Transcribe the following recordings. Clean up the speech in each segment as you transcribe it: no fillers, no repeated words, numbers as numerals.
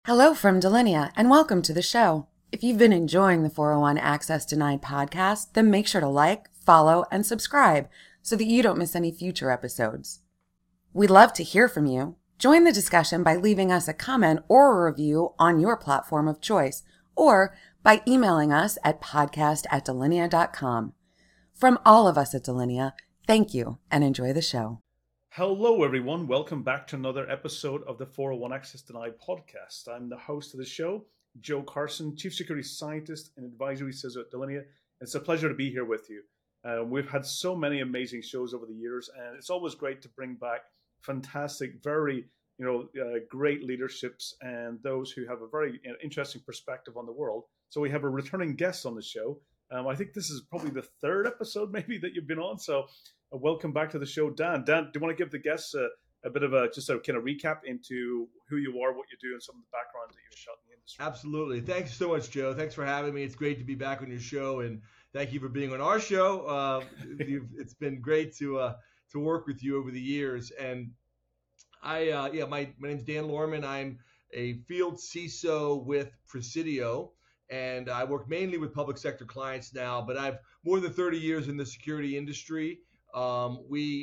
Hello from Delinea, and welcome to the show. If you've been enjoying the 401 Access Denied podcast, then make sure to like, follow, and subscribe so that you don't miss any future episodes. We'd love to hear from you. Join the discussion by leaving us a comment or a review on your platform of choice, or by emailing us at podcast@delinea.com. From all of us at Delinea, thank you and enjoy the show. Hello, everyone. Welcome back to another episode of the 401 Access Denied podcast. I'm the host of the show, Joe Carson, Chief Security Scientist and Advisory CISO at Delinea. It's a pleasure to be here with you. We've had so many amazing shows over the years, and it's always great to bring back fantastic, very great leaderships and those who have a very interesting perspective on the world. So we have a returning guest on the show. I think this is probably the third episode maybe that you've been on. So welcome back to the show, Dan. Dan, do you want to give the guests a bit of a kind of recap into who you are, what you do, and some of the background that you've shot in the industry? Absolutely. Thanks so much, Joe. Thanks for having me. It's great to be back on your show, and thank you for being on our show. It's been great to work with you over the years. And my name's Dan Lorman. I'm a field CISO with Presidio, and I work mainly with public sector clients now, but I've more than 30 years in the security industry. I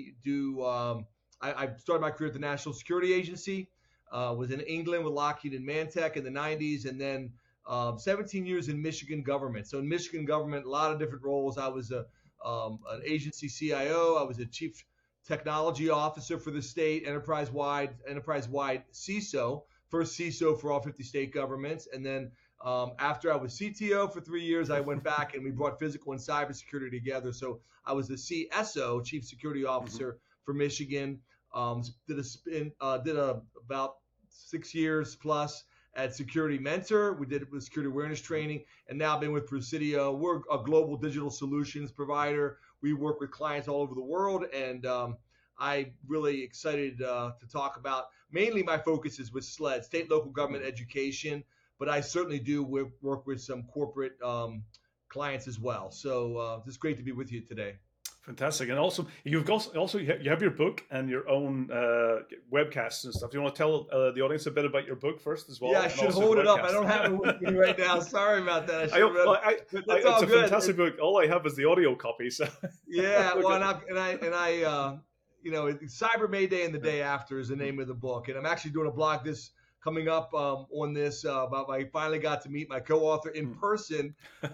started my career at the National Security Agency, was in England with Lockheed and Mantech in the 90s, and then 17 years in Michigan government. So in Michigan government, a lot of different roles. I was an agency CIO. I was a chief technology officer for the state, enterprise-wide CISO, first CISO for all 50 state governments. And then after I was CTO for 3 years, I went back and we brought physical and cybersecurity together. So I was the CSO, Chief Security Officer for Michigan. Did about 6 years plus at Security Mentor. We did it with security awareness training, and now I've been with Presidio. We're a global digital solutions provider. We work with clients all over the world, and I'm really excited to talk about. Mainly my focus is with SLED, state local government education, but I certainly do work with some corporate clients as well. So it's great to be with you today. Fantastic. And also, you have your book and your own webcasts and stuff. Do you want to tell the audience a bit about your book first as well? Yeah, I should hold it up. I don't have it with me right now. Sorry about that. It's a fantastic book. All I have is the audio copy. So yeah, well, Cyber May Day and the Day After is the name of the book, and I'm actually doing a blog coming up on this. I finally got to meet my co-author in person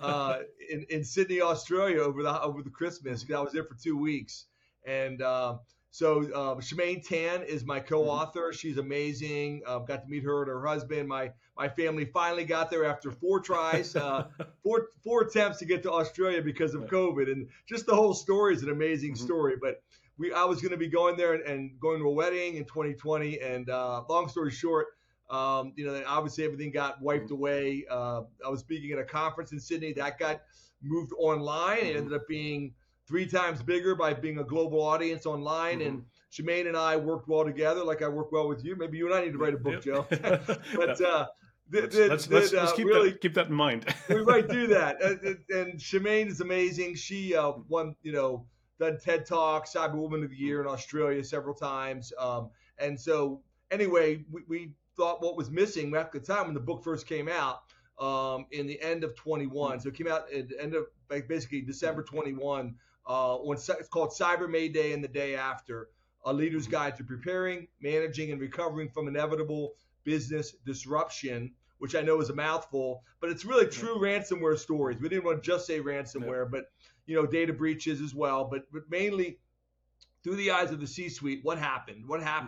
in Sydney, Australia over the Christmas, because I was there for 2 weeks. And so Shemaine Tan is my co-author. She's amazing. Got to meet her and her husband. My family finally got there after 4 tries, four attempts to get to Australia because of COVID. And just the whole story is an amazing story. But I was going to be going there and going to a wedding in 2020. And long story short, obviously everything got wiped away. I was speaking at a conference in Sydney that got moved online. It ended up being 3 times bigger by being a global audience online. And Shemaine and I worked well together, like I work well with you. Maybe you and I need to write a book, Joe. But let's keep that in mind. We might do that. And Shemaine is amazing. She won, done TED Talk, Cyber Woman of the Year in Australia several times. And so anyway, we thought what was missing at the time when the book first came out in the end of 21. So it came out at the end of basically December 21. It's called Cyber May Day and the Day After, a leader's guide to preparing, managing, and recovering from inevitable business disruption, which I know is a mouthful, but it's really true ransomware stories. We didn't want to just say ransomware, but data breaches as well, but mainly through the eyes of the C-suite. What happened?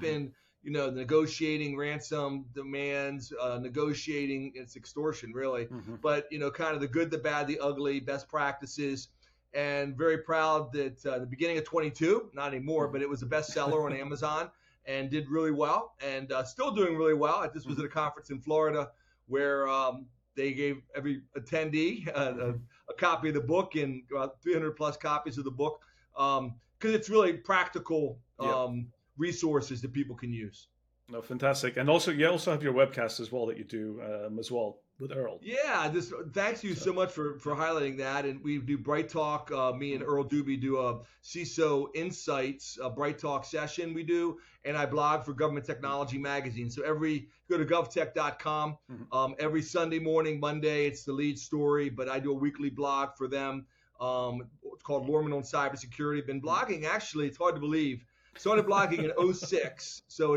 Negotiating ransom demands, negotiating, it's extortion really, but kind of the good, the bad, the ugly, best practices. And very proud that the beginning of 22, not anymore, but it was a bestseller on Amazon and did really well, and still doing really well. This was at a conference in Florida where they gave every attendee a copy of the book, and about 300 plus copies of the book, because it's really practical resources that people can use. No, fantastic. And also, you also have your webcast as well that you do as well with Earl. Yeah, just thanks you So, so much for highlighting that. And we do Bright Talk. Me and mm, Earl Doobie do a CISO Insights Bright Talk session. We do, and I blog for Government mm, Technology Magazine. So go to govtech.com. mm, Every Sunday morning, Monday, it's the lead story, but I do a weekly blog for them. It's called Lorman on Cybersecurity. Been mm. blogging actually. It's hard to believe. Started blogging in '06, so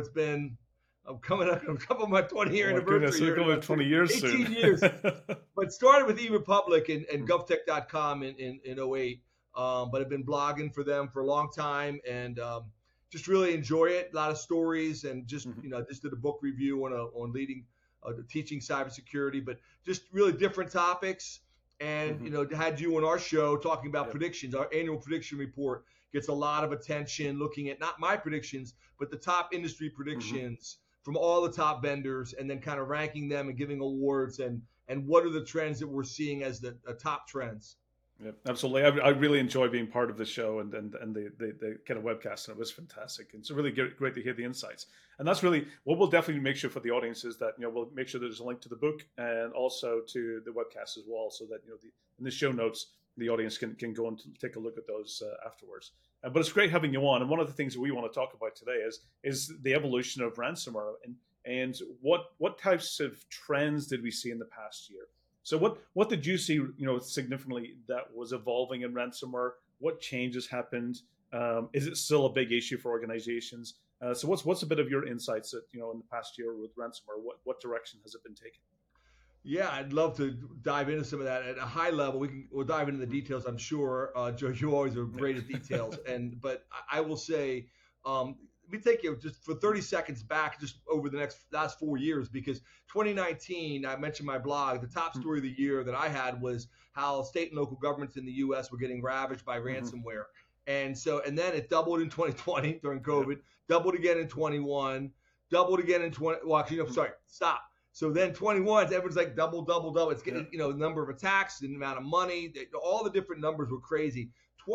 I'm coming up on a couple of my 20-year Oh my goodness, anniversary we're here in going to about 20 years 18 soon. years. But started with eRepublic and Mm, govtech.com in '08. But I've been blogging for them for a long time and just really enjoy it. A lot of stories and just, mhm, just did a book review on leading, teaching cybersecurity, but just really different topics. And, mhm. had you on our show talking about Yep. predictions. Our annual prediction report gets a lot of attention looking at not my predictions, but the top industry Mhm. predictions from all the top vendors and then kind of ranking them and giving awards and what are the trends that we're seeing as the top trends. Yeah, absolutely. I really enjoy being part of the show and the kind of webcast, and it was fantastic. And it's really great to hear the insights. And that's really what we'll definitely make sure for the audience is that we'll make sure there's a link to the book and also to the webcast as well, so that in the show notes the audience can go and take a look at those afterwards. But it's great having you on. And one of the things that we want to talk about today is the evolution of ransomware and what types of trends did we see in the past year. So what did you see, significantly that was evolving in ransomware? What changes happened? Is it still a big issue for organizations? So what's a bit of your insights that in the past year with ransomware? What direction has it been taken? Yeah, I'd love to dive into some of that at a high level. We'll dive into the Mhm. details, I'm sure. Joe, you always are Yeah. great at details, but I will say, let me take you just for 30 seconds back, just over the last 4 years, because 2019, I mentioned my blog. The top story of the year that I had was how state and local governments in the U.S. were getting ravaged by Mhm. ransomware, and then it doubled in 2020 during Yep. COVID, doubled again in 21, doubled again in 20. Well, actually, no, Mhm. sorry, stop. So then 21, everyone's like double, double, double. It's Yeah. getting, the number of attacks, the amount of money, all the different numbers were crazy.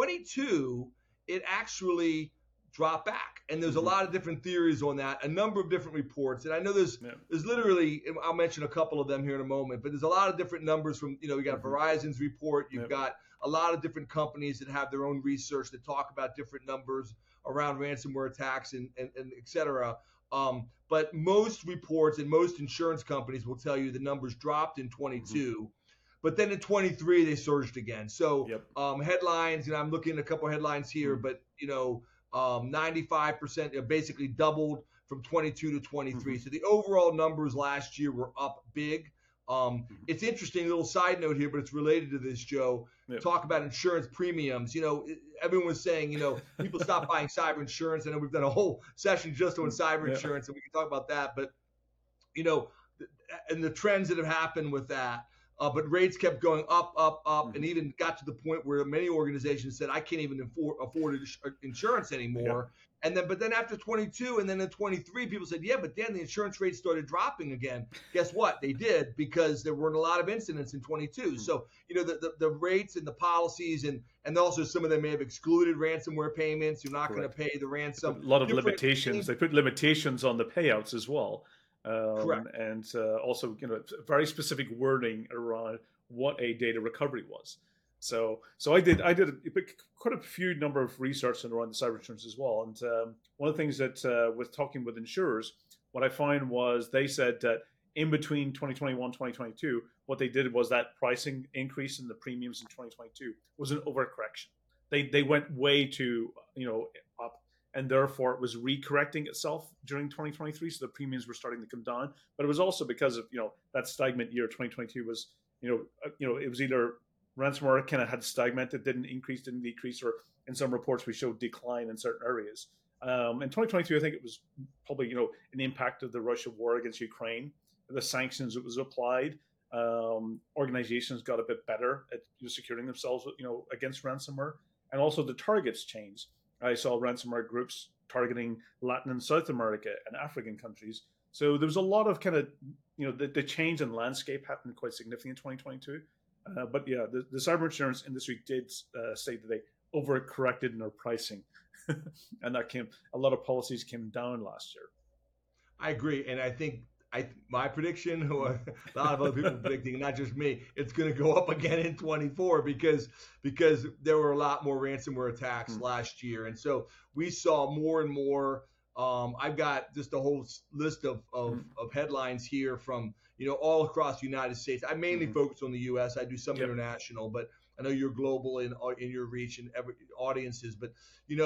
22, it actually dropped back, and there's a Mhm. lot of different theories on that, a number of different reports, and I know Yeah. there's literally, I'll mention a couple of them here in a moment, but there's a lot of different numbers from, you got Mhm. Verizon's report, you've Yep. got a lot of different companies that have their own research that talk about different numbers around ransomware attacks and et cetera. But most reports and most insurance companies will tell you the numbers dropped in Mhm. 22, but then in 23 they surged again. So Yep. headlines, I'm looking at a couple of headlines here, Mhm. but 95% basically doubled from 22 to 23. Mhm. So the overall numbers last year were up big. Mhm. It's interesting, little side note here, but it's related to this, Joe. Yep. Talk about insurance premiums. Everyone was saying, people stop buying cyber insurance. I know we've done a whole session just on Mm. cyber Yeah. insurance, and we can talk about that. But you know, and the trends that have happened with that. But rates kept going up, up, up, and Mhm. even got to the point where many organizations said, "I can't even afford insurance Yep. anymore." But then after 22, and then in 23, people said, "Yeah, but then the insurance rates started dropping again." Guess what? They did, because there weren't a lot of incidents in 22. Mm. So the rates and the policies, and also some of them may have excluded ransomware payments. You're not going to Correct. pay the They put ransom. a lot of Different limitations. same, They put limitations on the payouts as well, correct. and also very specific wording around what a data recovery was. So I did quite a few number of research around the cyber insurance as well. And one of the things that with talking with insurers, what I found was they said that in between 2021 2022, what they did was that pricing increase in the premiums in 2022 was an overcorrection. They went way too up, and therefore it was recorrecting itself during 2023. So the premiums were starting to come down, but it was also because of that stagnant year 2022 was it was either ransomware kind of had stagnated, didn't increase, didn't decrease, or in some reports we showed decline in certain areas. In 2022, I think it was probably an impact of the Russia war against Ukraine, the sanctions that was applied. Organizations got a bit better at securing themselves, against ransomware, and also the targets changed. I saw ransomware groups targeting Latin and South America and African countries. So there was a lot of kind of, the change in landscape happened quite significantly in 2022. But yeah, the cyber insurance industry did say that they overcorrected in their pricing, and a lot of policies came down last year. I agree, and I think my prediction, or a lot of other people predicting, not just me, it's going to go up again in 24 because there were a lot more ransomware attacks last year, and so we saw more and more. I've got just a whole list of headlines here from all across the United States. I mainly focus on the U.S. I do some international, but I know you're global in your reach and every audiences. But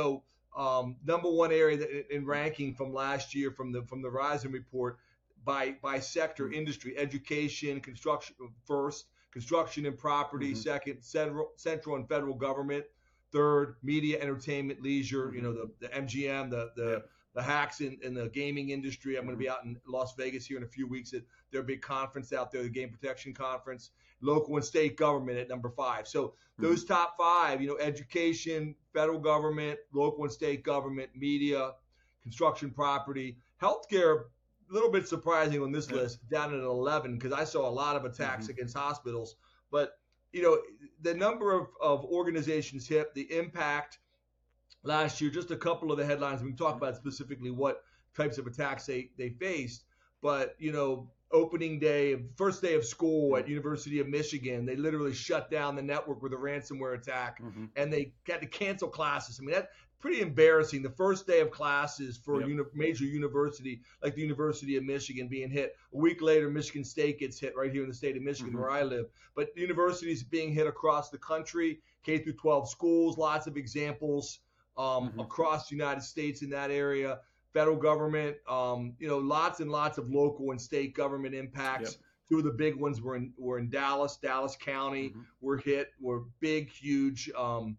number one area in ranking from last year from the Verizon report by sector, industry, education, construction first, construction and property second, central and federal government third, media, entertainment, leisure. The MGM, the hacks in the gaming industry. I'm going to be out in Las Vegas here in a few weeks at their big conference out there, the Game Protection Conference. Local and state government at number 5. So those top 5, education, federal government, local and state government, media, construction, property, healthcare. A little bit surprising on this list, down at 11, because I saw a lot of attacks against hospitals. But the number of organizations hit, the impact last year, just a couple of the headlines. We can talk about specifically what types of attacks they faced. But opening day, first day of school at University of Michigan, they literally shut down the network with a ransomware attack, and they had to cancel classes. I mean, that's pretty embarrassing. The first day of classes for a major university like the University of Michigan being hit. A week later, Michigan State gets hit right here in the state of Michigan where I live. But universities being hit across the country, K through 12 schools, lots of examples across the United States in that area. Federal government, lots and lots of local and state government impacts. Two of the big ones were in Dallas County were hit, were big, huge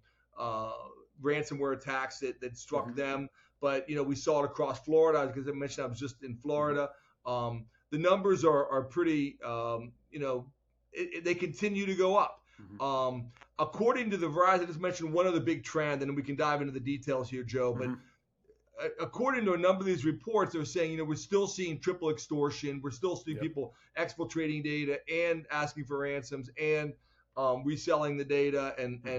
ransomware attacks that struck them. But, we saw it across Florida, because I mentioned I was just in Florida. The numbers are pretty, they continue to go up. According to the Verizon, I just mentioned one other big trend, and we can dive into the details here, Joe, but according to a number of these reports, they're saying, we're still seeing triple extortion. We're still seeing people exfiltrating data and asking for ransoms and reselling the data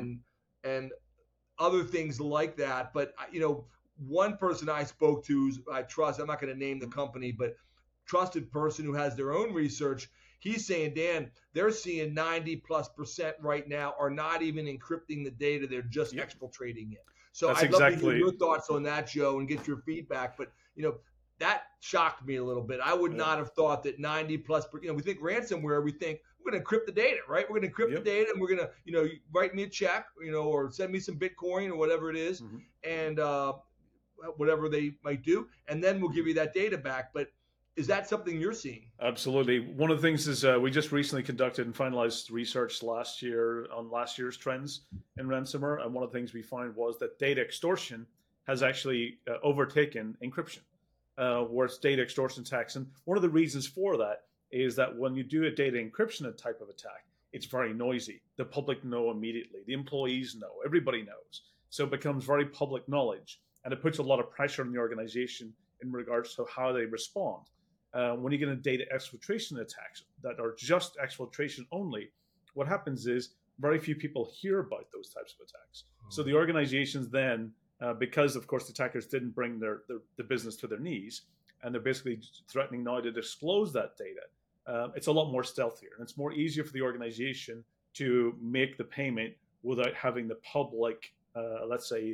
and other things like that. But, one person I spoke to, I trust, I'm not going to name the company, but trusted person who has their own research, he's saying, Dan, they're seeing 90+% right now are not even encrypting the data. They're just exfiltrating it. So That's I'd love to hear your thoughts on that, Joe, and get your feedback. But, that shocked me a little bit. I would not have thought that 90+, we think ransomware, we think we're going to encrypt the data, right? We're going to encrypt the data, and we're going to, write me a check, or send me some Bitcoin or whatever it is, and whatever they might do, and then we'll give you that data back. But is that something you're seeing? Absolutely. One of the things is we just recently conducted and finalized research last year on last year's trends in ransomware. And one of the things we found was that data extortion has actually overtaken encryption, whereas data extortion attacks. And one of the reasons for that is that when you do a data encryption type of attack, it's very noisy. The public know immediately. The employees know. Everybody knows. So it becomes very public knowledge. And it puts a lot of pressure on the organization in regards to how they respond. When you get into data exfiltration attacks that are just exfiltration only, what happens is very few people hear about those types of attacks. So the organizations then, because of course the attackers didn't bring the business to their knees, and they're basically threatening now to disclose that data, it's a lot more stealthier, and it's more easier for the organization to make the payment without having the public, let's say,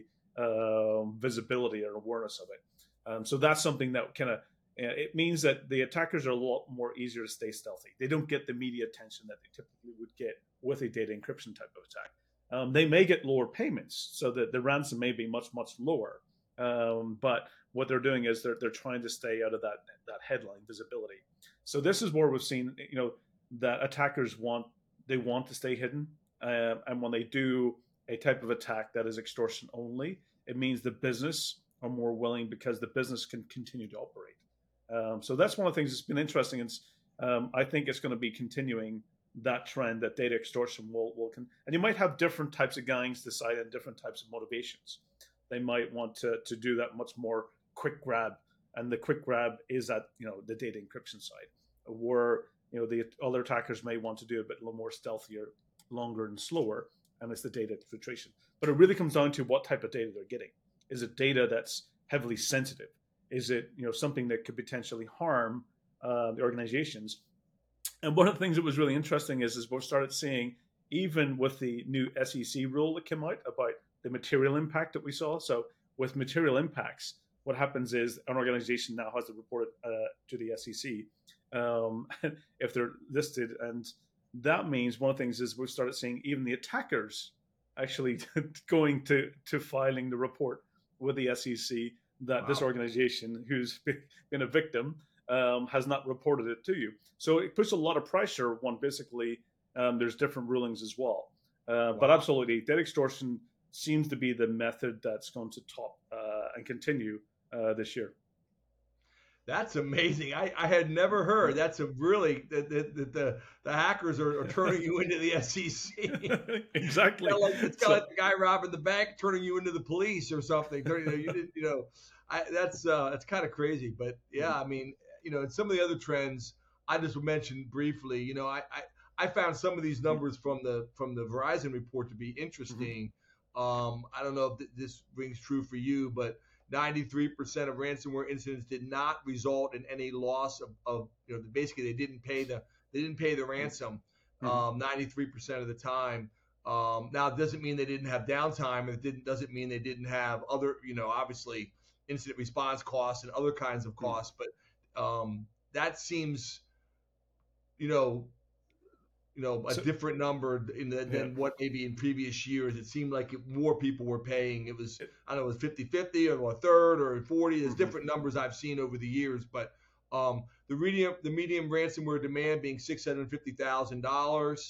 visibility or awareness of it. So that's something that kind of, it means that the attackers are a lot more easier to stay stealthy. They don't get the media attention that they typically would get with a data encryption type of attack. They may get lower payments, so that the ransom may be much, much lower. But what they're doing is they're trying to stay out of that headline visibility. So this is where we've seen, that attackers want to stay hidden. And when they do a type of attack that is extortion only, it means the business are more willing, because the business can continue to operate. So that's one of the things that's been interesting. It's, I think it's going to be continuing that trend that data extortion will and you might have different types of gangs decide on different types of motivations. They might want to do that much more quick grab, and the quick grab is at the data encryption side, where the other attackers may want to do a little more stealthier, longer and slower, and it's the data filtration. But it really comes down to what type of data they're getting. Is it data that's heavily sensitive? is it something that could potentially harm the organizations? And one of the things that was really interesting is we started seeing, even with the new SEC rule that came out about the material impact that we saw. So with material impacts, what happens is an organization now has to report it to the SEC if they're listed. And that means one of the things is we started seeing even the attackers actually going to filing the report with the SEC that this organization who's been a victim has not reported it to you. So it puts a lot of pressure on basically there's different rulings as well. But absolutely, debt extortion seems to be the method that's going to top and continue this year. That's amazing. I had never heard. That's a really the hackers are turning you into the SEC. Exactly. It's kind of like the guy robbing the bank turning you into the police or something. That's kind of crazy. But yeah, I mean, and some of the other trends I just mentioned briefly. I found some of these numbers from the Verizon report to be interesting. I don't know if this rings true for you, but 93% of ransomware incidents did not result in any loss of basically they didn't pay the ransom 93% of the time. Now it doesn't mean they didn't have downtime. It doesn't mean they didn't have other obviously incident response costs and other kinds of costs, but that seems a different number than what maybe in previous years. It seemed like more people were paying. It was, I don't know, it was 50-50 or a third or 40. There's different numbers I've seen over the years, but the medium ransomware demand being $650,000.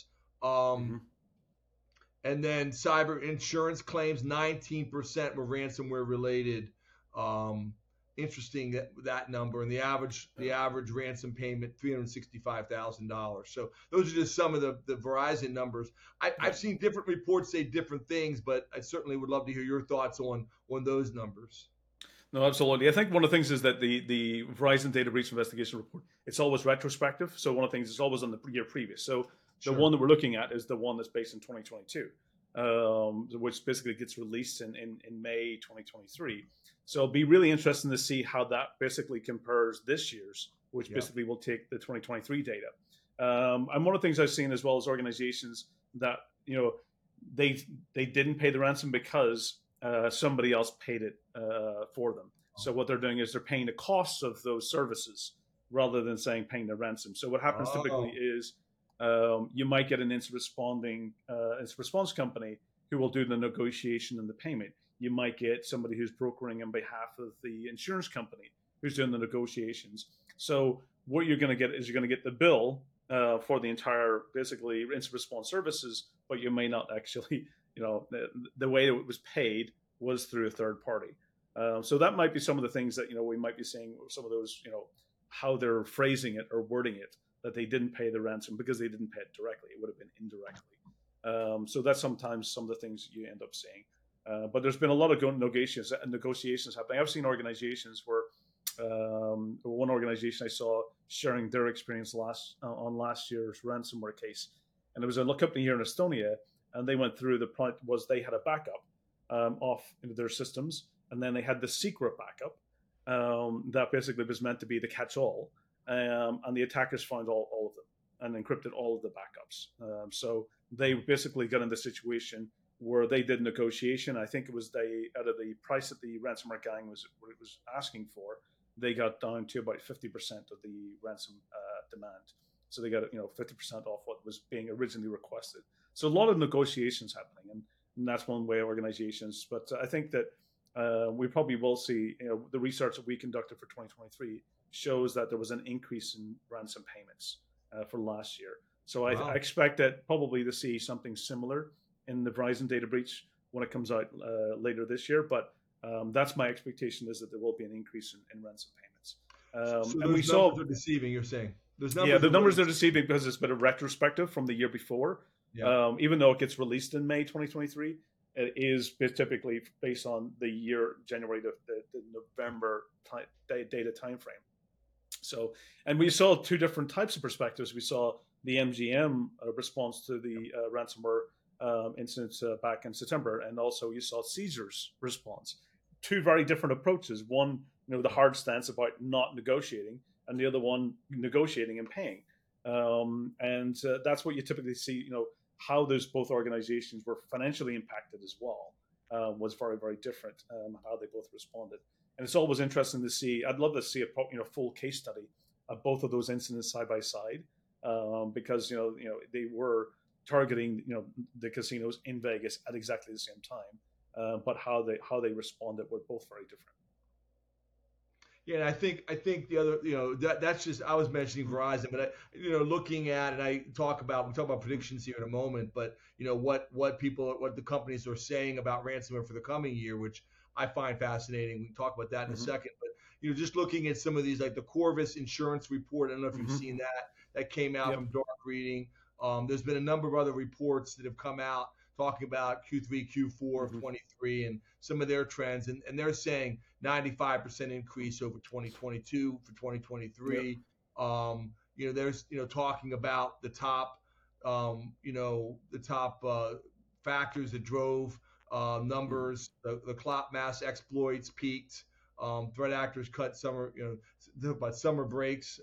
And then cyber insurance claims, 19% were ransomware related. Interesting that number, and the average ransom payment $365,000. So those are just some of the Verizon numbers. I've seen different reports say different things, but I certainly would love to hear your thoughts on those numbers. No, absolutely. I think one of the things is that the Verizon data breach investigation report, it's always retrospective. So one of the things is always on the year previous. So the one that we're looking at is the one that's based in 2022. Which basically gets released in May 2023. So it'll be really interesting to see how that basically compares this year's, which basically will take the 2023 data. And one of the things I've seen as well as organizations that, they didn't pay the ransom because somebody else paid it for them. So what they're doing is they're paying the costs of those services rather than saying paying the ransom. So what happens typically is you might get an incident response company who will do the negotiation and the payment. You might get somebody who's brokering on behalf of the insurance company who's doing the negotiations. So what you're going to get is you're going to get the bill for the entire basically incident response services, but you may not actually, the way it was paid was through a third party. So that might be some of the things that we might be seeing. Some of those, how they're phrasing it or wording it, that they didn't pay the ransom because they didn't pay it directly. It would have been indirectly. So that's sometimes some of the things you end up seeing. But there's been a lot of negotiations happening. I've seen organizations where one organization I saw sharing their experience on last year's ransomware case. And there was a company here in Estonia, and they went through the point was they had a backup off into their systems. And then they had the secret backup that basically was meant to be the catch-all. And the attackers found all of them and encrypted all of the backups. So they basically got in the situation where they did negotiation. I think it was out of the price that the ransomware gang was asking for, they got down to about 50% of the ransom demand. So they got 50% off what was being originally requested. So a lot of negotiations happening, and that's one way organizations. But I think that we probably will see, the research that we conducted for 2023 shows that there was an increase in ransom payments for last year. So I expect that probably to see something similar in the Verizon data breach when it comes out later this year. But that's my expectation, is that there will be an increase in ransom payments. So those numbers are deceiving, you're saying? The numbers are deceiving because it's been a retrospective from the year before. Yeah. Even though it gets released in May 2023, it is typically based on the year January to the November data timeframe. So, and we saw two different types of perspectives. We saw the MGM response to the ransomware incidents back in September, and also you saw Caesar's response. Two very different approaches. One the hard stance about not negotiating, and the other one negotiating and paying. And that's what you typically see. How those both organizations were financially impacted as well was very, very different. How they both responded, and it's always interesting to see. I'd love to see a full case study of both of those incidents side by side, because they were targeting the casinos in Vegas at exactly the same time, but how they responded were both very different. Yeah, and I think the other, that's just, I was mentioning Verizon, but looking at, and we talk about predictions here in a moment, but what the companies are saying about ransomware for the coming year, which I find fascinating. We can talk about that in a second, but just looking at some of these, like the Corvus insurance report. I don't know if you've seen that came out from Dark Reading. There's been a number of other reports that have come out talking about Q3, Q4 of 23 and some of their trends. And they're saying 95% increase over 2022 for 2023. There's, talking about the top, factors that drove numbers. The clout mass exploits peaked. Threat actors cut summer, about summer breaks.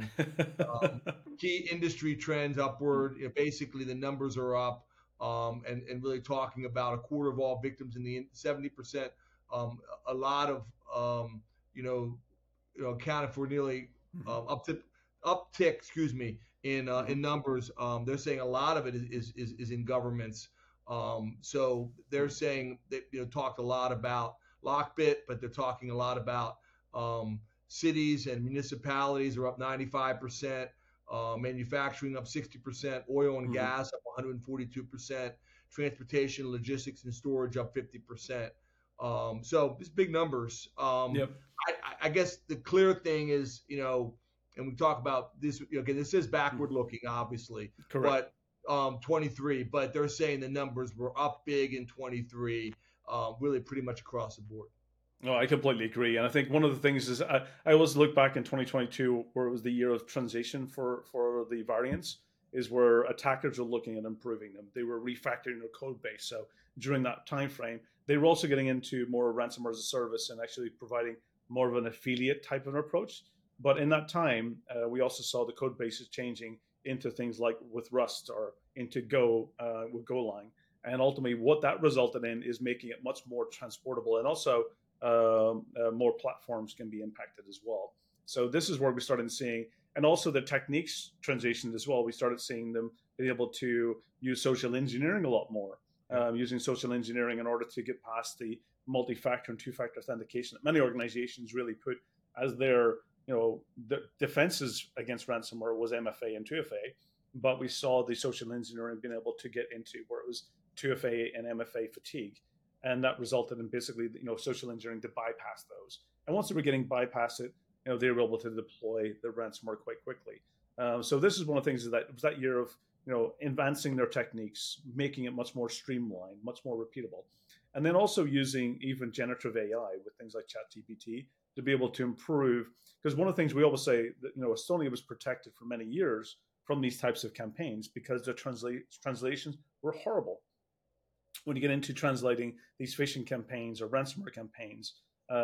Key industry trends upward. Basically, the numbers are up. And really talking about a quarter of all victims in the 70%, a lot of, accounted for nearly uptick, in numbers. They're saying a lot of it is in governments. So they're saying that, talked a lot about Lockbit, but they're talking a lot about cities and municipalities are up 95%. Manufacturing up 60%, oil and gas up 142%, transportation, logistics, and storage up 50%. So these big numbers. I guess the clear thing is, and we talk about this. Again, this is backward looking, obviously. Correct. But 23. But they're saying the numbers were up big in 23, really pretty much across the board. No, I completely agree. And I think one of the things is I always look back in 2022, where it was the year of transition for the variants, is where attackers are looking at improving them. They were refactoring their code base. So during that time frame, they were also getting into more ransomware as a service and actually providing more of an affiliate type of an approach. But in that time, we also saw the code bases changing into things like with Rust or into Go with Golang. And ultimately, what that resulted in is making it much more transportable, and also more platforms can be impacted as well. So this is where we started seeing, and also the techniques transitioned as well. We started seeing them being able to use social engineering a lot more, using social engineering in order to get past the multi-factor and two-factor authentication that many organizations really put as their, the defenses against ransomware was MFA and 2FA, but we saw the social engineering being able to get into where it was 2FA and MFA fatigue. And that resulted in basically, social engineering to bypass those. And once they were getting bypassed it, they were able to deploy the ransomware quite quickly. So this is one of the things that it was that year of, advancing their techniques, making it much more streamlined, much more repeatable. And then also using even generative AI with things like ChatGPT to be able to improve. Because one of the things we always say that, Estonia was protected for many years from these types of campaigns because the translations were horrible. When you get into translating these phishing campaigns or ransomware campaigns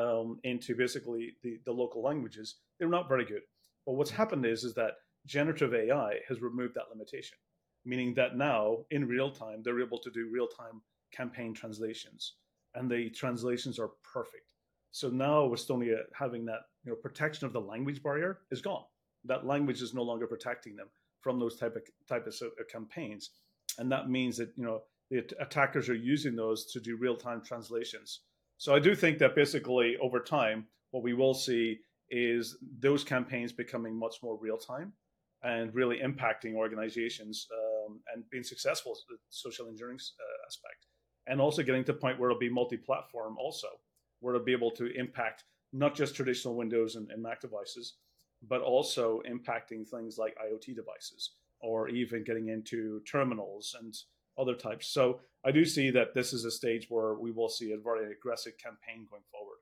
into basically the local languages, they're not very good. But what's happened is that generative AI has removed that limitation, meaning that now in real time, they're able to do real-time campaign translations, and the translations are perfect. So now Estonia having that protection of the language barrier is gone. That language is no longer protecting them from those type of campaigns, and that means that the attackers are using those to do real-time translations. So I do think that basically over time, what we will see is those campaigns becoming much more real-time and really impacting organizations and being successful with the social engineering aspect. And also getting to the point where it'll be multi-platform also, where it'll be able to impact not just traditional Windows and Mac devices, but also impacting things like IoT devices or even getting into terminals and other types. So I do see that this is a stage where we will see a very aggressive campaign going forward.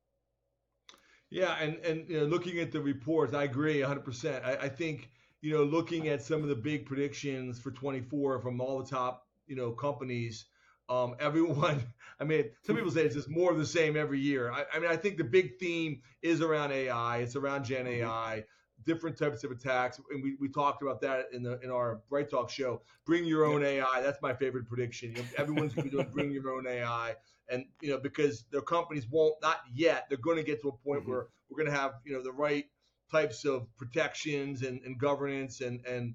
Yeah, and looking at the reports, I agree 100%. I think looking at some of the big predictions for 24 from all the top companies, Everyone, I mean, some people say it's just more of the same every year. I mean, I think the big theme is around AI. It's around Gen AI, different types of attacks, and we talked about that in our Bright Talk show. Bring your own AI. That's my favorite prediction. Everyone's going to be doing bring your own AI, and because their companies won't, not yet. They're going to get to a point where we're going to have the right types of protections and governance and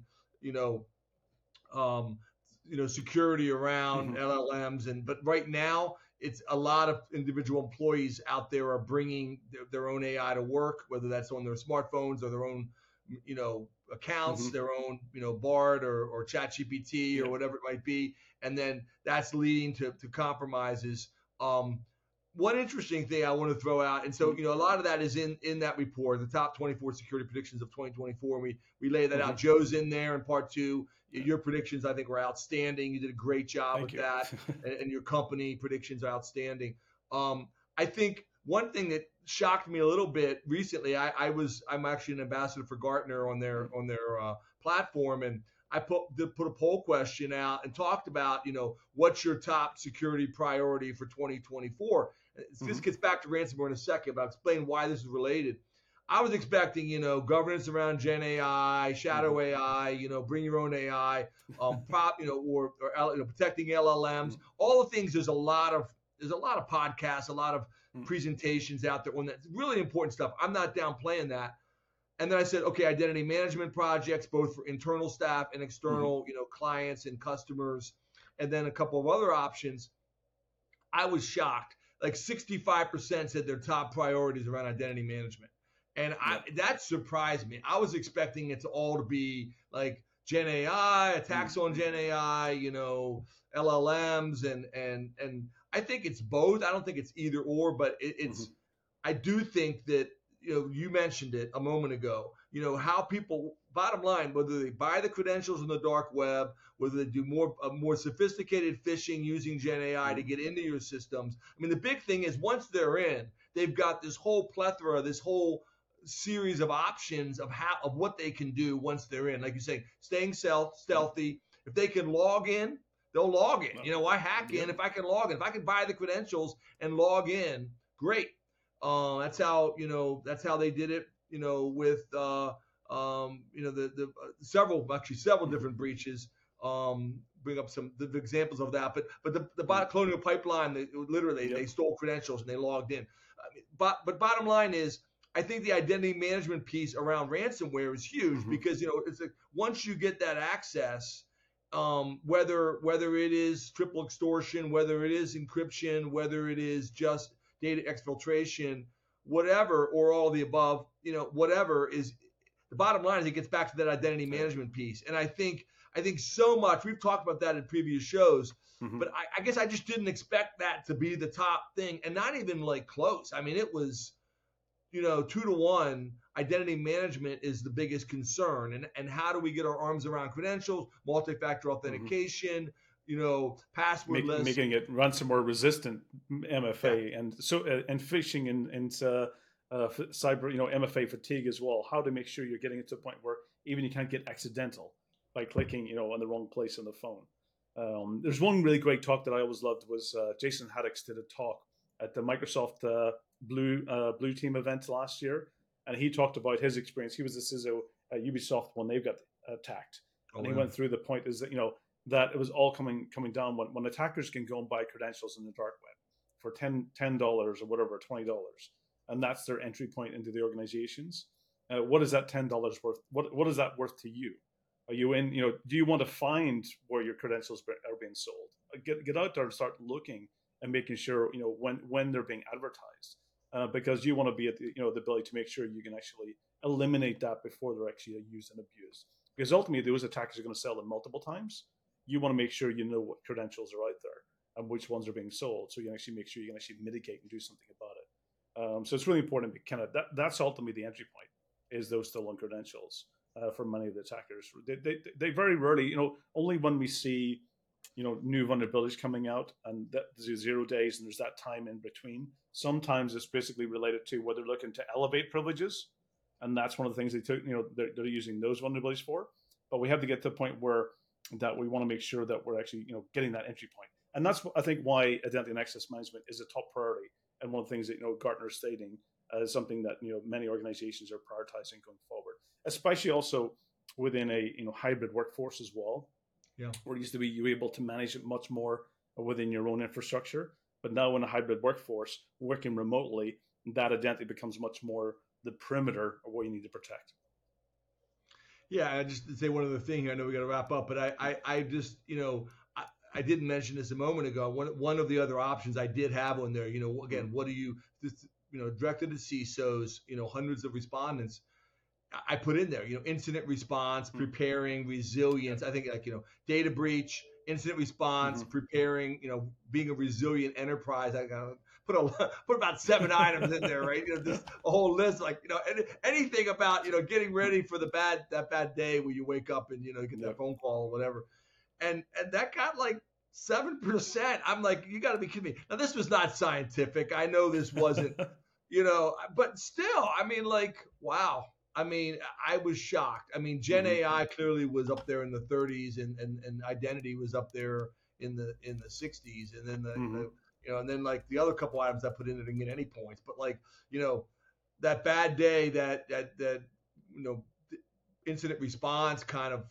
um, security around LLMs. But right now, it's a lot of individual employees out there are bringing their own AI to work, whether that's on their smartphones or their own, accounts, their own, Bard or ChatGPT or whatever it might be. And then that's leading to compromises. One interesting thing I want to throw out, and so a lot of that is in that report, the top 24 security predictions of 2024. And we lay that out. Joe's in there in part 2. Your predictions, I think, were outstanding. You did a great job with that, and your company predictions are outstanding. I think one thing that shocked me a little bit recently, I'm actually an ambassador for Gartner on their platform, and I put a poll question out and talked about what's your top security priority for 2024. This gets back to ransomware in a second, but I'll explain why this is related. I was expecting, governance around Gen AI, shadow AI, bring your own AI, or protecting LLMs, all the things. There's a lot of podcasts, a lot of presentations out there on that really important stuff. I'm not downplaying that. And then I said, okay, identity management projects, both for internal staff and external, clients and customers, and then a couple of other options. I was shocked. Like 65% said their top priorities around identity management. And that surprised me. I was expecting it to all to be like Gen AI, attacks on Gen AI, LLMs, and I think it's both. I don't think it's either or, but it's. I do think that you mentioned it a moment ago. How people, bottom line, whether they buy the credentials on the dark web, whether they do more sophisticated phishing using Gen AI to get into your systems. I mean, the big thing is once they're in, they've got this whole plethora, this whole series of options of what they can do once they're in. Like you say, staying stealthy. If they can log in, they'll log in. Why hack in if I can log in? If I can buy the credentials and log in, great. That's how they did it. With several different breaches. Bring up some the examples of that. But the Colonial Pipeline, they stole credentials and they logged in. But bottom line is, I think the identity management piece around ransomware is huge because it's like once you get that access, whether it is triple extortion, whether it is encryption, whether it is just data exfiltration, whatever, or all the above, whatever is the bottom line is it gets back to that identity management piece. And I think so much, we've talked about that in previous shows, but I guess I just didn't expect that to be the top thing, and not even like close. I mean, it was 2-to-1. Identity management is the biggest concern, and how do we get our arms around credentials, multi-factor authentication, passwordless, making it ransomware resistant MFA, and phishing and cyber, MFA fatigue as well. How to make sure you're getting it to a point where even you can't get accidental by clicking, on the wrong place on the phone. There's one really great talk that I always loved was Jason Haddix did a talk at the Microsoft Blue Team event last year, and he talked about his experience. He was the CISO at Ubisoft when they got attacked, and he went through the point is that that it was all coming down when attackers can go and buy credentials in the dark web for $10 or whatever, $20, and that's their entry point into the organizations. What is that $10 worth? What is that worth to you? Are you in? Do you want to find where your credentials are being sold? Get out there and start looking and making sure when they're being advertised, because you want to be at the ability to make sure you can actually eliminate that before they're actually used and abused. Because ultimately, those attackers are going to sell them multiple times. You want to make sure you know what credentials are out there and which ones are being sold, so you can actually make sure you can actually mitigate and do something about it. So it's really important. That's ultimately the entry point is those stolen credentials for many of the attackers. They very rarely, only when we see new vulnerabilities coming out, and there's 0 days and there's that time in between. Sometimes it's basically related to where they're looking to elevate privileges, and that's one of the things they took. They're using those vulnerabilities for. But we have to get to the point where that we want to make sure that we're actually getting that entry point. And that's, I think, why identity and access management is a top priority. And one of the things that, Gartner is stating as something that, many organizations are prioritizing going forward, especially also within a, hybrid workforce as well. Yeah. Where it used to be you were able to manage it much more within your own infrastructure. But now in a hybrid workforce, working remotely, that identity becomes much more the perimeter of what you need to protect. Yeah, I just say one other thing here. I know we got to wrap up, but I just, I didn't mention this a moment ago. One of the other options I did have on there, again, what do you, directed to CISOs, hundreds of respondents. I put in there, incident response, preparing, resilience. I think data breach, incident response, preparing, being a resilient enterprise. I got put about 7 items in there, right? Just a whole list, anything about, getting ready for that bad day where you wake up and, get that phone call or whatever. And that got 7%. I'm like, you got to be kidding me. Now, this was not scientific. I know this wasn't, but still, wow. I was shocked. Gen AI clearly was up there in the 30s, and identity was up there in the 60s, and then and then the other couple items I put in, it didn't get any points. But that bad day, that incident response kind of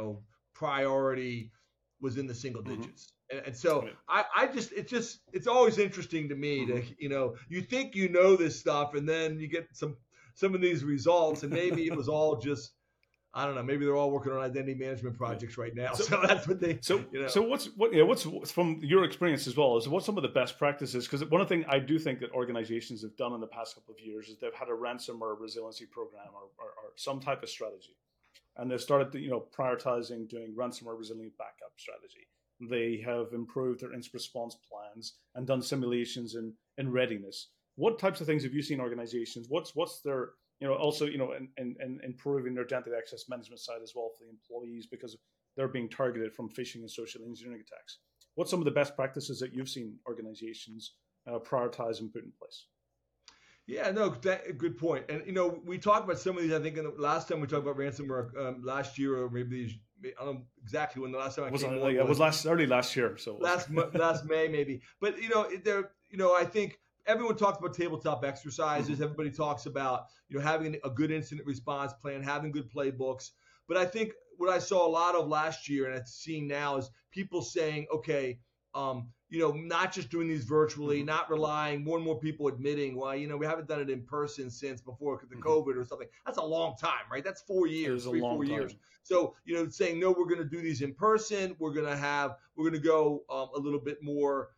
priority was in the single digits. And so it's always interesting to me to you think this stuff, and then you get some of these results, and maybe it was all just, I don't know, maybe they're all working on identity management projects right now. So that's what they. So what's from your experience as well, is what's some of the best practices? Because one of the things I do think that organizations have done in the past couple of years is they've had a ransomware resiliency program or some type of strategy, and they've started to, prioritizing doing ransomware resilient backup strategy. They have improved their incident response plans and done simulations in readiness. What types of things have you seen organizations? What's their, also, and improving their identity access management side as well for the employees, because they're being targeted from phishing and social engineering attacks. What's some of the best practices that you've seen organizations prioritize and put in place? Yeah, no, good point. And, we talked about some of these, I think, last time we talked about ransomware last year, or maybe, I don't know exactly when the last time I came on. It was early last year. So last May, maybe. But, I think everyone talks about tabletop exercises. Everybody talks about, having a good incident response plan, having good playbooks. But I think what I saw a lot of last year, and I'm seeing now, is people saying, okay, not just doing these virtually, not relying, more and more people admitting, well, we haven't done it in person since before the COVID or something. That's a long time, right? That's 4 years, 4 years. So, saying, no, we're going to do these in person. We're going to go a little bit more,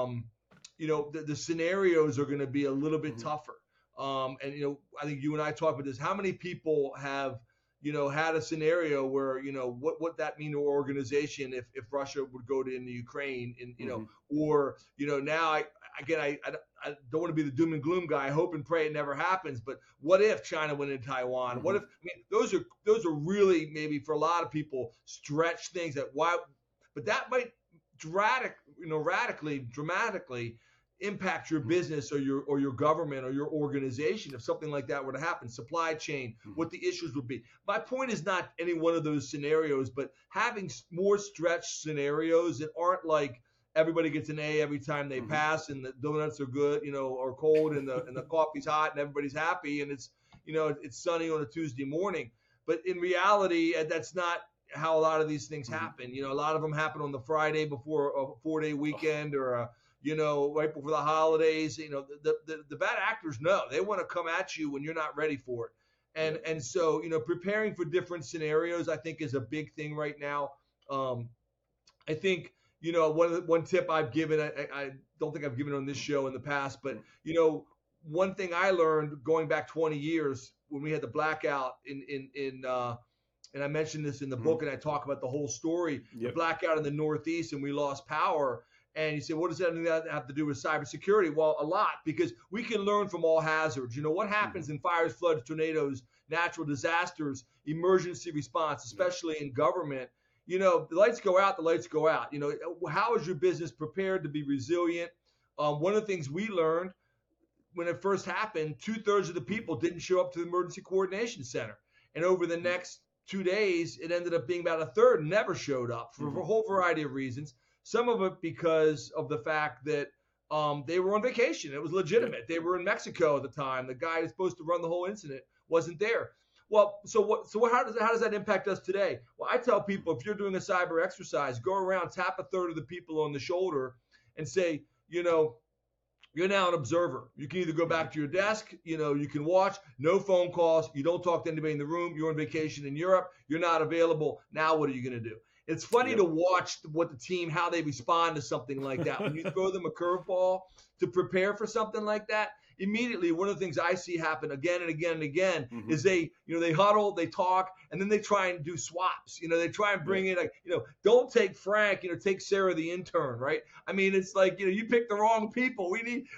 the scenarios are going to be a little bit tougher. And, I think you and I talked about this. How many people have, had a scenario where, what would that mean to an organization if Russia would go to the Ukraine, and, or, now I don't want to be the doom and gloom guy. I hope and pray it never happens. But what if China went into Taiwan? What if, those are really, maybe for a lot of people, stretch things but that might radically, dramatically impact your business or your government or your organization if something like that were to happen. Supply chain, what the issues would be. My point is not any one of those scenarios, but having more stretched scenarios that aren't like everybody gets an A every time they pass, and the donuts are good, or cold, and the coffee's hot, and everybody's happy, and it's sunny on a Tuesday morning. But in reality, that's not how a lot of these things happen. A lot of them happen on the Friday before a 4-day weekend, or right before the holidays. The bad actors know they want to come at you when you're not ready for it. And so, preparing for different scenarios, I think, is a big thing right now. I think, one tip I've given, I don't think I've given on this show in the past, but, one thing I learned going back 20 years when we had the blackout and I mentioned this in the book, and I talk about the whole story, the blackout in the Northeast, and we lost power. And you say, what does that have to do with cybersecurity? Well, a lot, because we can learn from all hazards. What happens in fires, floods, tornadoes, natural disasters, emergency response, especially in government. The lights go out, the lights go out. How is your business prepared to be resilient? One of the things we learned when it first happened, 2/3 of the people didn't show up to the emergency coordination center. And over the next 2 days, it ended up being about 1/3 never showed up for a whole variety of reasons. Some of it because of the fact that they were on vacation. It was legitimate. They were in Mexico at the time. The guy who's supposed to run the whole incident wasn't there. Well, how does that impact us today? Well, I tell people, if you're doing a cyber exercise, go around, tap a third of the people on the shoulder and say, you're now an observer. You can either go back to your desk, you can watch, no phone calls, you don't talk to anybody in the room, you're on vacation in Europe, you're not available. Now what are you going to do? It's funny to watch how they respond to something like that. When you throw them a curveball to prepare for something like that, immediately one of the things I see happen again and again and again is they huddle, they talk, and then they try and do swaps. They try and bring in don't take Frank, take Sarah the intern, right? I mean, it's like, you picked the wrong people. We need,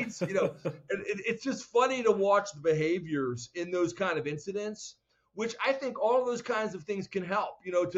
it's just funny to watch the behaviors in those kind of incidents, which I think all of those kinds of things can help,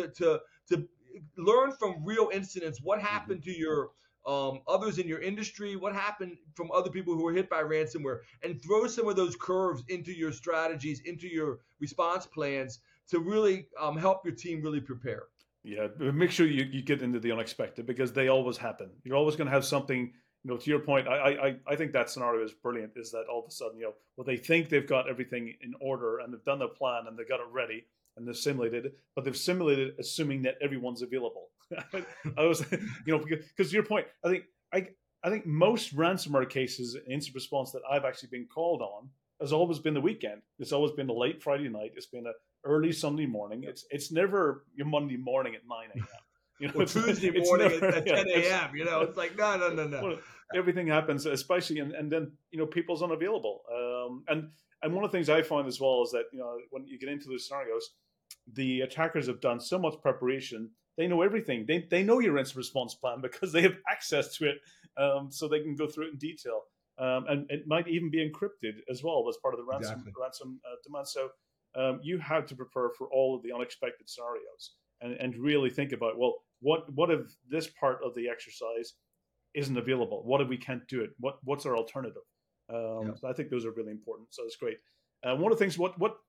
to learn from real incidents, what happened to your others in your industry, what happened from other people who were hit by ransomware, and throw some of those curves into your strategies, into your response plans to really help your team really prepare. Yeah, make sure you get into the unexpected, because they always happen. You're always going to have something, to your point. I think that scenario is brilliant, is that all of a sudden, they think they've got everything in order and they've done their plan and they've got it ready and they've simulated it, but they've simulated assuming that everyone's available. I was, because to your point, I think most ransomware cases, incident response that I've actually been called on, has always been the weekend. It's always been a late Friday night. It's been an early Sunday morning. It's never your Monday morning at 9 a.m. Or Tuesday morning at 10 a.m. It's like no. Well, everything happens, especially, and then people's unavailable. And one of the things I find as well is that when you get into those scenarios, the attackers have done so much preparation. They know everything. They know your incident response plan because they have access to it, so they can go through it in detail. And it might even be encrypted as well as part of the ransom demand. So you have to prepare for all of the unexpected scenarios and really think about, well, what if this part of the exercise isn't available? What if we can't do it? What's our alternative? So I think those are really important. So it's great. One of the things,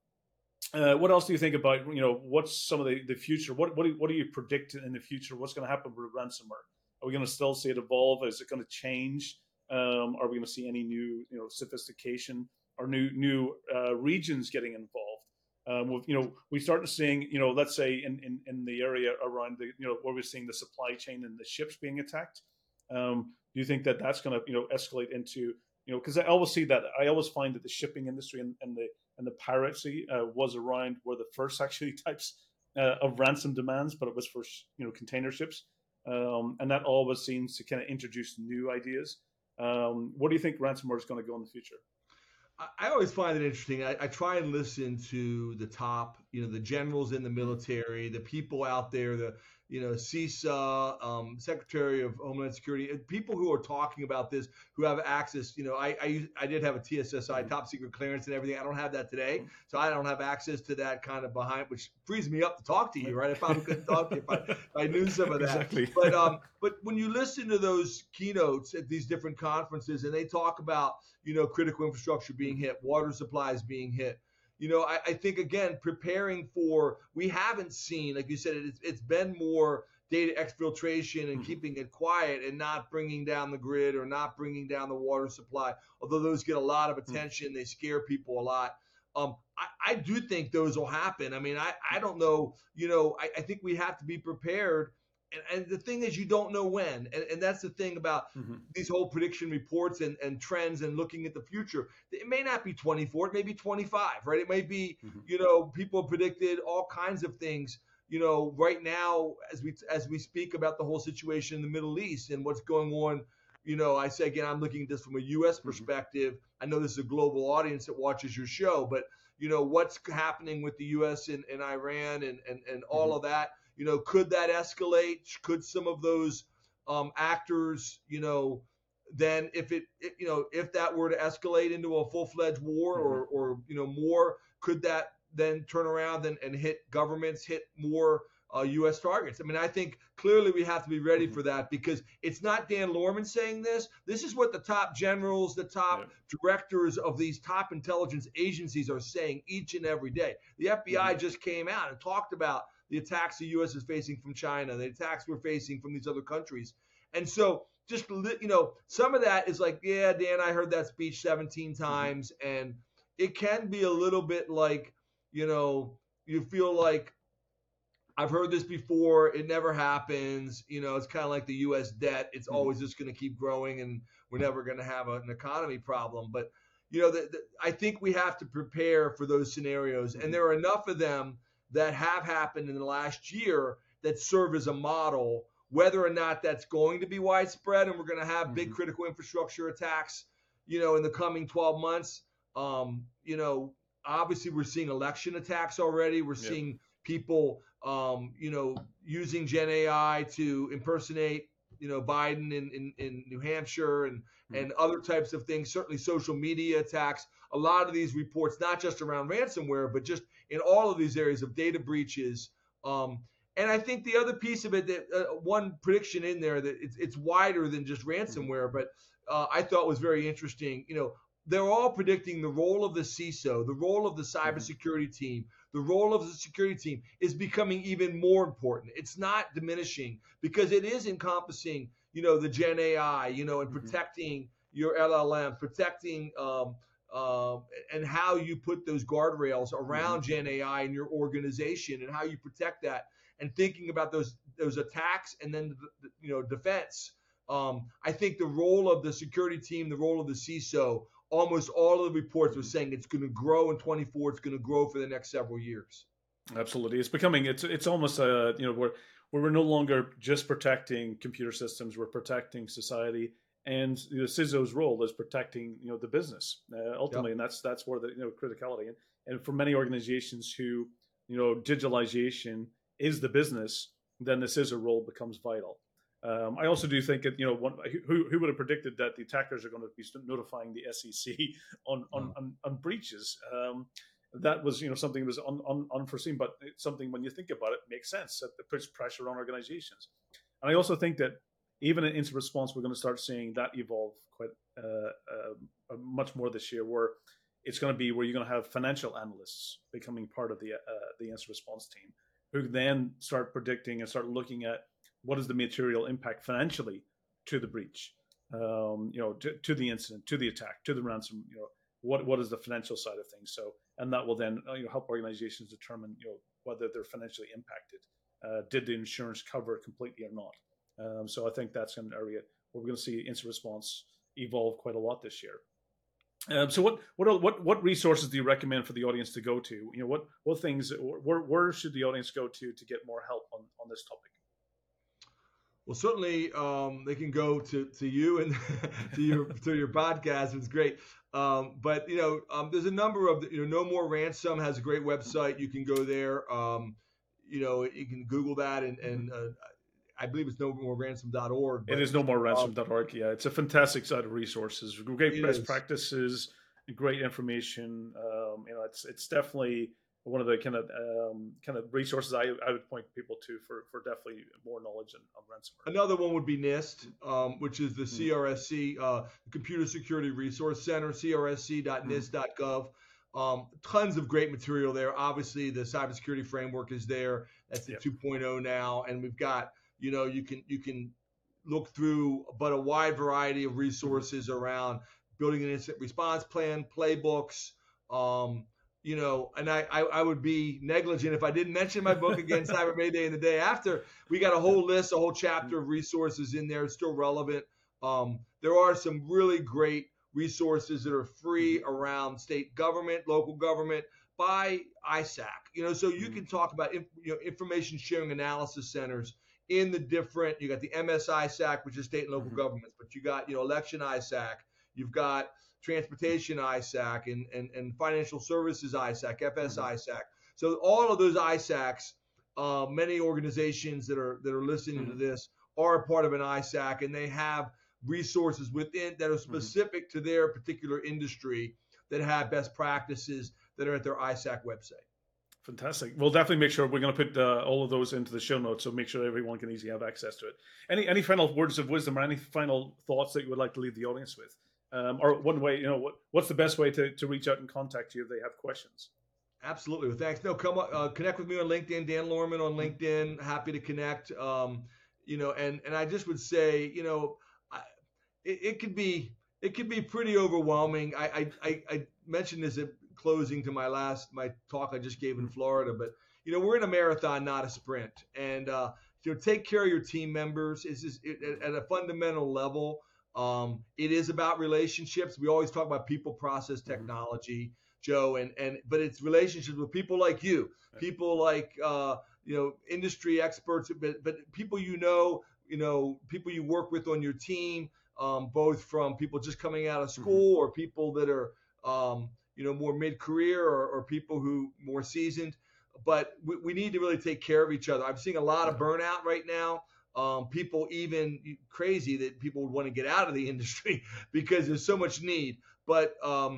what else do you think about, what's some of the future? What do you predict in the future? What's going to happen with ransomware? Are we going to still see it evolve? Is it going to change? Are we going to see any new, sophistication or new regions getting involved? We start seeing, let's say in the area around where we're seeing the supply chain and the ships being attacked. Do you think that that's going to, escalate into, because I always find that the shipping industry and the piracy was around where the first actually types of ransom demands, but it was for container ships, and that always seems to kind of introduce new ideas. What do you think ransomware is going to go in the future? I always find it interesting. I try and listen to the top, the generals in the military, the people out there, the CISA, Secretary of Homeland Security, people who are talking about this, who have access. I did have a TSSI, top secret clearance and everything. I don't have that today, so I don't have access to that kind of behind, which frees me up to talk to you, right? If I couldn't talk to you, if I knew some of that. Exactly. But when you listen to those keynotes at these different conferences, and they talk about, critical infrastructure being hit, water supplies being hit, I think, again, preparing for, we haven't seen, like you said, it's been more data exfiltration and keeping it quiet and not bringing down the grid or not bringing down the water supply, although those get a lot of attention. They scare people a lot. I do think those will happen. I mean, I don't know, I think we have to be prepared. And the thing is, you don't know when. And that's the thing about these whole prediction reports and trends and looking at the future. It may not be 24, it may be 25, right? It may be, people predicted all kinds of things, right now as we speak about the whole situation in the Middle East and what's going on. I say, again, I'm looking at this from a U.S. perspective. I know this is a global audience that watches your show, but, what's happening with the U.S. and Iran and all of that. Could that escalate? Could some of those actors, then if that were to escalate into a full-fledged war or more, could that then turn around and hit governments, hit more U.S. targets? I mean, I think clearly we have to be ready for that, because it's not Dan Lorman saying this. This is what the top generals, the top directors of these top intelligence agencies are saying each and every day. The FBI just came out and talked about the attacks the U.S. is facing from China, the attacks we're facing from these other countries. And so just, some of that is like, yeah, Dan, I heard that speech 17 times. And it can be a little bit like, you feel like, I've heard this before. It never happens. It's kind of like the U.S. debt. It's always just going to keep growing, and we're never going to have an economy problem. But, I think we have to prepare for those scenarios. And there are enough of them that have happened in the last year that serve as a model, whether or not that's going to be widespread and we're going to have big critical infrastructure attacks, in the coming 12 months. Obviously, we're seeing election attacks already. We're seeing people using Gen AI to impersonate, Biden in New Hampshire and other types of things, certainly social media attacks. A lot of these reports, not just around ransomware, but just in all of these areas of data breaches. And I think the other piece of it, that one prediction in there, that it's wider than just ransomware, but I thought was very interesting. They're all predicting the role of the CISO, the role of the cybersecurity team, the role of the security team is becoming even more important. It's not diminishing because it is encompassing, the Gen AI, and protecting your LLM, protecting and how you put those guardrails around Gen AI in your organization and how you protect that, and thinking about those attacks and then defense. I think the role of the security team, the role of the CISO, almost all of the reports are saying it's going to grow in 24. It's going to grow for the next several years. Absolutely, it's becoming it's almost where we're no longer just protecting computer systems. We're protecting society, and the CISO's role is protecting the business ultimately, and that's where the criticality and for many organizations who digitalization is the business, then the CISO role becomes vital. I also do think that who would have predicted that the attackers are going to be notifying the SEC on breaches. That was something that was unforeseen, but it's something when you think about it makes sense, that it puts pressure on organizations. And I also think that even in incident response, we're going to start seeing that evolve quite much more this year, where it's going to be where you're going to have financial analysts becoming part of the incident response team, who then start predicting and start looking at what is the material impact financially to the breach, to the incident, to the attack, to the ransom. What is the financial side of things? So, and that will then help organizations determine whether they're financially impacted. Did the insurance cover it completely or not? So I think that's an area where we're going to see incident response evolve quite a lot this year. So what resources do you recommend for the audience to go to? What things, where should the audience go to get more help on this topic? Well, certainly they can go to you and to your podcast. It's great. But there's a number of No More Ransom has a great website. You can go there. You can Google that and I believe it's nomoreransom.org. It is nomoreransom.org. Yeah, it's a fantastic site of resources, great best practices, great information. It's definitely one of the kind of resources I would point people to for definitely more knowledge on ransomware. Another one would be NIST, which is the CRSC, the Computer Security Resource Center, crsc.nist.gov. Tons of great material there. Obviously, the cybersecurity framework is there. That's the 2.0 now, and we've got you can look through, but a wide variety of resources around building an incident response plan, playbooks. And I would be negligent if I didn't mention my book again, Cyber Mayday and the Day After. We got a whole list, a whole chapter of resources in there. It's still relevant. There are some really great resources that are free around state government, local government, by ISAC. So you can talk about information sharing analysis centers in the different. You got the MS ISAC, which is state and local governments, but you got election ISAC. You've got transportation ISAC and financial services ISAC, FS ISAC. So all of those ISACs, many organizations that are listening to this are a part of an ISAC, and they have resources within that are specific to their particular industry that have best practices that are at their ISAC website. Fantastic. We'll definitely make sure we're going to put all of those into the show notes, so make sure everyone can easily have access to it. Any final words of wisdom or any final thoughts that you would like to leave the audience with? Or one way, what's the best way to reach out and contact you if they have questions? Absolutely. Well, thanks. No, come connect with me on LinkedIn, Dan Lorman on LinkedIn. Happy to connect. And I just would say, it could be pretty overwhelming. I mentioned this at closing to my talk I just gave in Florida, but we're in a marathon, not a sprint, and take care of your team members. At a fundamental level. It is about relationships. We always talk about people, process, technology, Joe, but it's relationships with people like you, people like industry experts, but people people you work with on your team, both from people just coming out of school or people that are more mid-career or people who more seasoned. But we need to really take care of each other. I'm seeing a lot of burnout right now. People even crazy that people would want to get out of the industry because there's so much need. But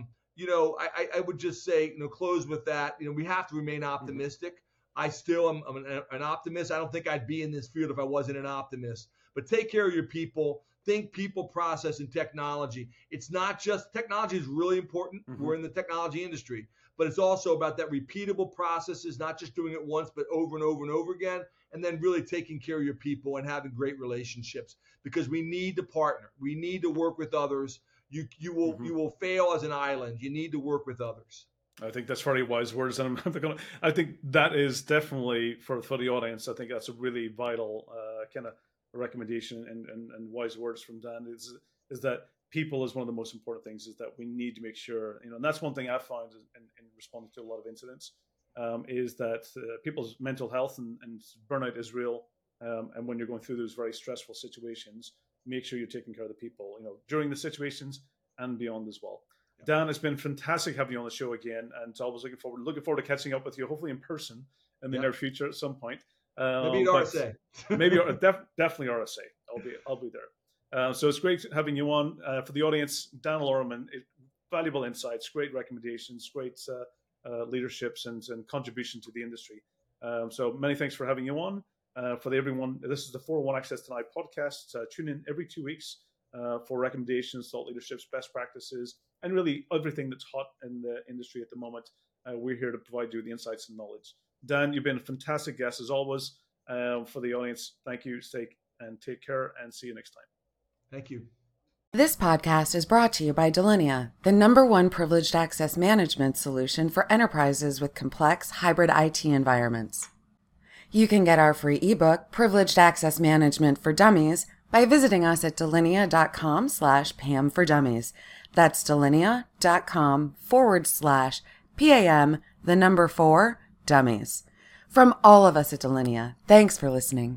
I would just say, close with that. We have to remain optimistic. I still am an optimist. I don't think I'd be in this field if I wasn't an optimist. But take care of your people. Think people, process, and technology. It's not just technology is really important. We're in the technology industry, but it's also about that repeatable processes, not just doing it once, but over and over and over again. And then really taking care of your people and having great relationships, because we need to partner. We need to work with others. You will fail as an island. You need to work with others. I think that's very wise words, and I think that is definitely for the audience. I think that's a really vital kind of recommendation and wise words from Dan. Is that people is one of the most important things. Is that we need to make sure, and that's one thing I've found in responding to a lot of incidents. Is that people's mental health and burnout is real, and when you're going through those very stressful situations, make sure you're taking care of the people, during the situations and beyond as well. Yeah. Dan, it's been fantastic having you on the show again, and I was looking forward to catching up with you, hopefully in person in the near future at some point. Maybe at RSA. Maybe definitely RSA. I'll be there. So it's great having you on. For the audience, Dan Lorman, valuable insights, great recommendations, great leaderships and contribution to the industry. So many thanks for having you on. For everyone, this is the 401 Access Tonight podcast. Tune in every 2 weeks for recommendations, thought leaderships, best practices, and really everything that's hot in the industry at the moment. We're here to provide you the insights and knowledge. Dan, you've been a fantastic guest as always. For the audience, thank you, take care, and see you next time. Thank you. This podcast is brought to you by Delinea, the #1 privileged access management solution for enterprises with complex hybrid IT environments. You can get our free ebook, Privileged Access Management for Dummies, by visiting us at delinea.com/PAM for Dummies. That's delinea.com/PAM, 4 dummies. From all of us at Delinea, thanks for listening.